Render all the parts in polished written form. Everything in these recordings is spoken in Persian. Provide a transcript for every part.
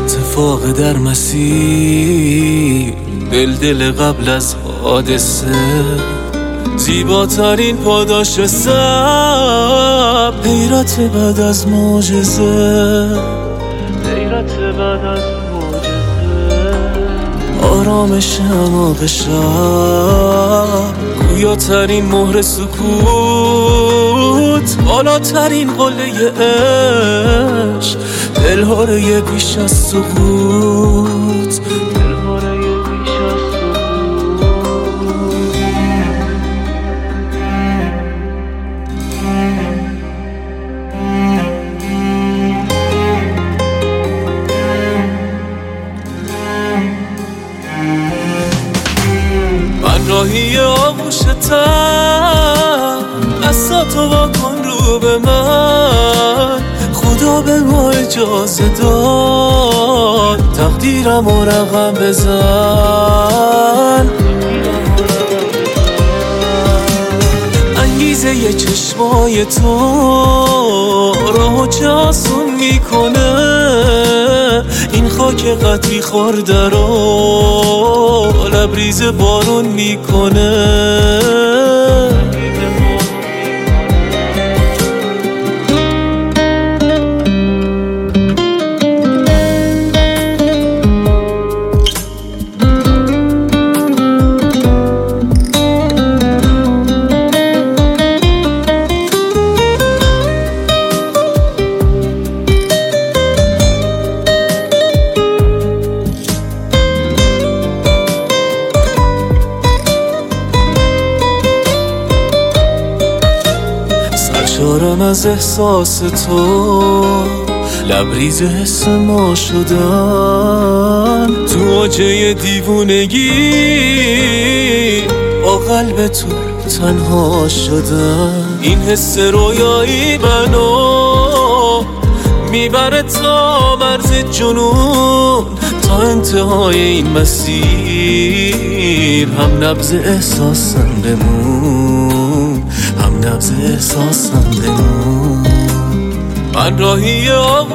اتفاق در مسیر، دل قبل از حادثه، زیباترین پاداش صبر، حیرت بعد از معجزه، حیرت بعد از معجزه، آرامش اعماق شب، گویاترین مهر سکوت، بالاترین قله عشق، دلهاره بیش از سقوط، دلهاره بیش از من راهی آغوشتم، دستاتو واکن رو به من، خدا به ما اجازه داد تقدیرم و رقم بزن. انگیزه ی چشمای تو راهو چه آسون میکنه، این خاک قطری خورده رو لبریز بارون میکنه. سرشارم از احساس تو، لبریز حس ما شدن، تو موجه دیوونگی با قلب تو تنها شدن. این حس رویایی منو میبره تا مرز جنون، تا انتهای این مسیر هم نبض احساسم بمون، هم نبض احساسم بمون. من راهی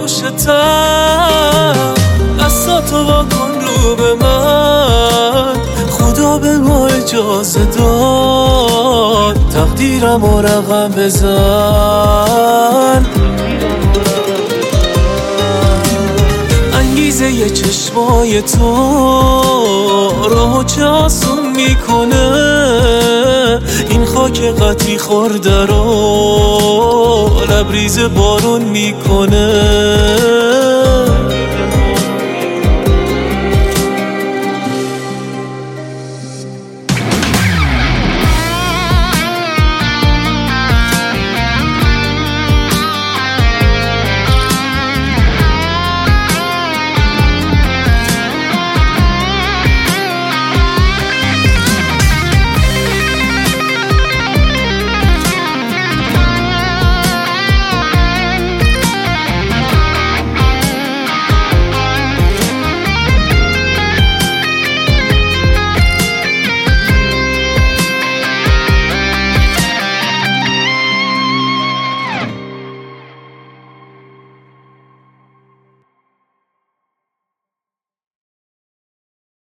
آغوشتم، دستاتو واکن رو به من، خدا به ما اجازه داد تقدیرم و رقم بزن. انگیزه ی چشمای تو راهو چه آسون میکنه، این خاک قطری خورده رو لبریز بارون میکنه.